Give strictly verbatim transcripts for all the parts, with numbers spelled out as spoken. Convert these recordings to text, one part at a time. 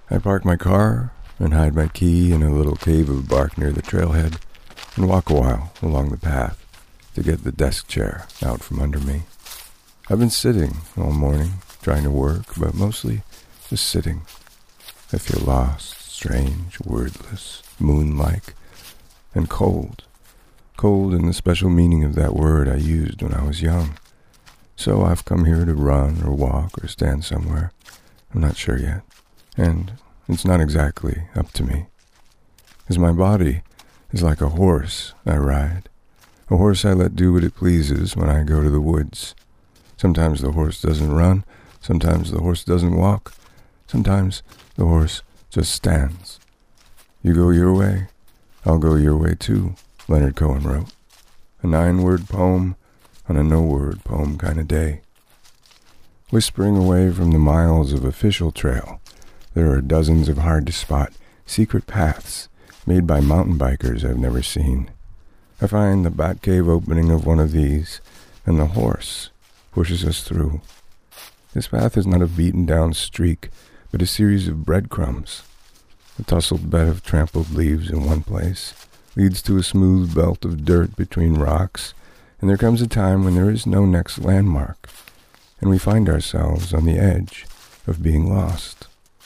I park my car and hide my key in a little cave of bark near the trailhead and walk a while along the path to get the desk chair out from under me. I've been sitting all morning, trying to work, but mostly just sitting. I feel lost, strange, wordless, moon-like, and cold. Cold in the special meaning of that word I used when I was young. So I've come here to run or walk or stand somewhere. I'm not sure yet. And it's not exactly up to me. Because my body is like a horse I ride. A horse I let do what it pleases when I go to the woods. Sometimes the horse doesn't run. Sometimes the horse doesn't walk. Sometimes the horse just stands. You go your way, I'll go your way too, Leonard Cohen wrote. A nine-word poem on a no-word poem kind of day. Whispering away from the miles of official trail, there are dozens of hard-to-spot secret paths made by mountain bikers I've never seen. I find the bat cave opening of one of these, and the horse pushes us through. This path is not a beaten-down streak, but a series of breadcrumbs. A tousled bed of trampled leaves in one place leads to a smooth belt of dirt between rocks, and there comes a time when there is no next landmark, and we find ourselves on the edge of being lost.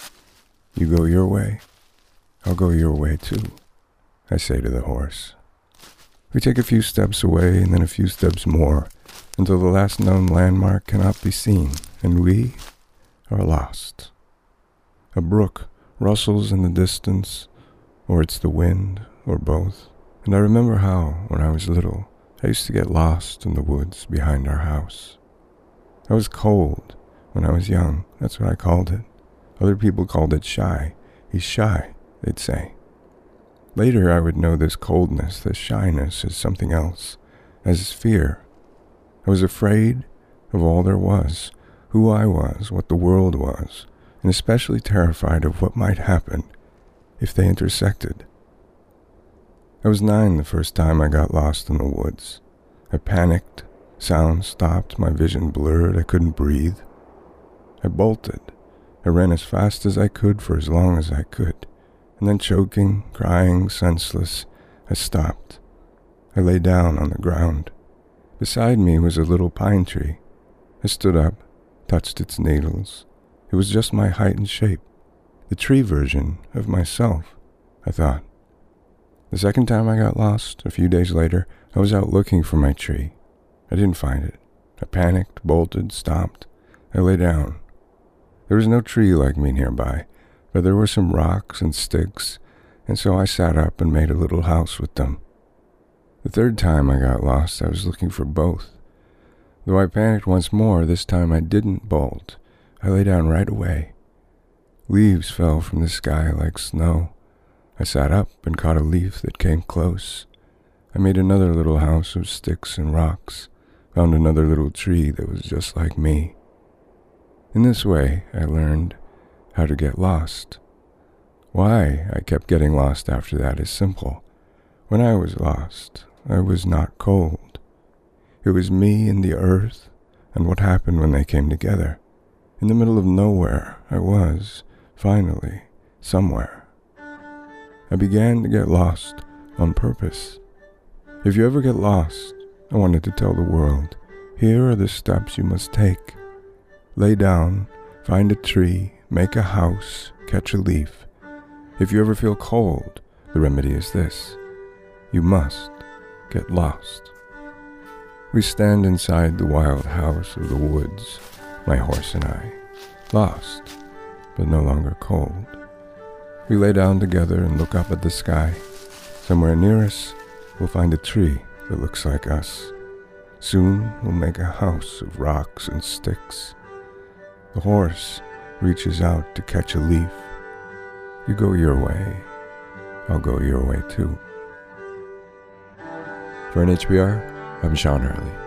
You go your way, I'll go your way too, I say to the horse. We take a few steps away and then a few steps more, until the last known landmark cannot be seen, and we are lost. A brook rustles in the distance, or it's the wind, or both. And I remember how, when I was little, I used to get lost in the woods behind our house. I was cold when I was young, that's what I called it. Other people called it shy. He's shy, they'd say. Later I would know this coldness, this shyness, as something else, as fear. I was afraid of all there was, who I was, what the world was, and especially terrified of what might happen if they intersected. I was nine the first time I got lost in the woods. I panicked, sound stopped, my vision blurred, I couldn't breathe. I bolted. I ran as fast as I could for as long as I could, and then choking, crying, senseless, I stopped. I lay down on the ground. Beside me was a little pine tree. I stood up, touched its needles. It was just my height and shape, the tree version of myself, I thought. The second time I got lost, a few days later, I was out looking for my tree. I didn't find it. I panicked, bolted, stopped. I lay down. There was no tree like me nearby, but there were some rocks and sticks, and so I sat up and made a little house with them. The third time I got lost, I was looking for both. Though I panicked once more, this time I didn't bolt. I lay down right away. Leaves fell from the sky like snow. I sat up and caught a leaf that came close. I made another little house of sticks and rocks, found another little tree that was just like me. In this way, I learned how to get lost. Why I kept getting lost after that is simple. When I was lost, I was not cold. It was me and the earth and what happened when they came together. In the middle of nowhere, I was, finally, somewhere. I began to get lost on purpose. If you ever get lost, I wanted to tell the world, here are the steps you must take. Lay down, find a tree, make a house, catch a leaf. If you ever feel cold, the remedy is this. You must get lost. We stand inside the wild house of the woods, my horse and I, lost, but no longer cold. We lay down together and look up at the sky. Somewhere near us, we'll find a tree that looks like us. Soon we'll make a house of rocks and sticks. The horse reaches out to catch a leaf. You go your way, I'll go your way too. For N H P R, I'm Sean Hurley.